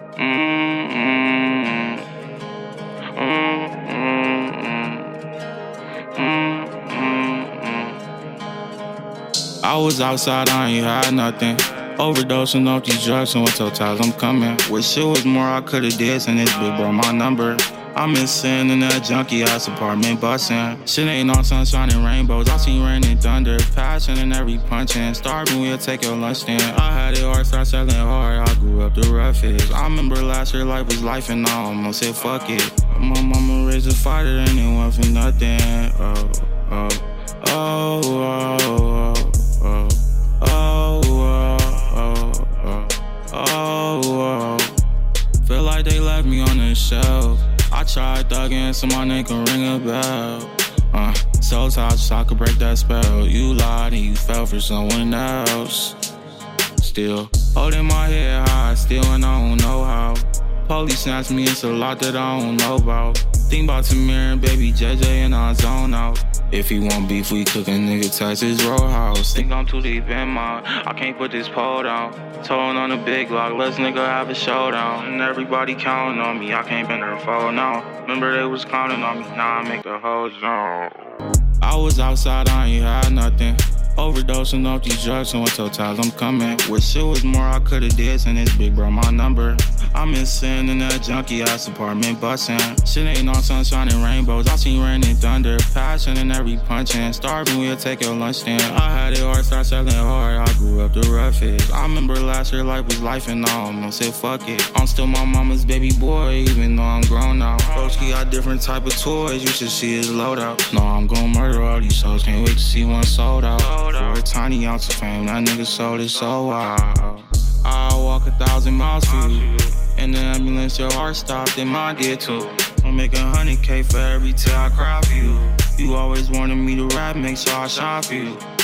Mm-mm. Mm-mm. Mm-mm. I was outside, I ain't had nothing. Overdosing off these drugs and what totals I'm coming. Wish it was more I could've did, and this big bro my number. I'm missing in that junky ass apartment bustin'. Shit ain't all sunshine and rainbows. I seen rain and thunder, passion in every punchin'. Starving, we'll take your lunch then. I had it hard, start selling hard. I grew up the roughest. I remember last year life was life and I almost said fuck it. My mama raised a fighter and it went for nothing. Oh, oh, oh, oh, oh, oh, oh, oh, oh, oh, oh. Feel like they left me on the shelf. I tried thugging so my name can ring a bell. So tired so I could break that spell. You lied and you fell for someone else. Still holding my head high, still and I don't know how. Police snatched me, it's a lot that I don't know about. Think about Tamir and baby JJ and I zone out. If he want beef, we cookin' nigga Texas Roadhouse. Think I'm too deep in mine, I can't put this pole down. Towing on the big block, let's nigga have a showdown. And everybody counting on me, I can't bend their fold now. Remember they was counting on me, now I make the whole zone. I was outside, I ain't had nothing. Overdosing off these drugs and what totals I'm coming. Wish it was more I could've did, and this big bro my number. I'm missing in that junky ass apartment bustin'. Shit ain't all sunshine and rainbows. I seen rain and thunder, passion in every punchin'. Starving, we'll take your lunch then. I had it hard, start selling hard. I grew up the roughest. I remember last year life was life and I almost said fuck it. I'm still my mama's baby boy, even though I'm grown now. Broski got different type of toys, you should see his loadout. No, I'm gon' murder all these souls, can't wait to see one sold out. For a tiny ounce of fame, that nigga sold it so wild. I'll walk 1,000 miles for you. In the ambulance, your heart stopped, and mine did too. I'll make 100K for every tear I cry for you. You always wanted me to rap, make sure I shine for you.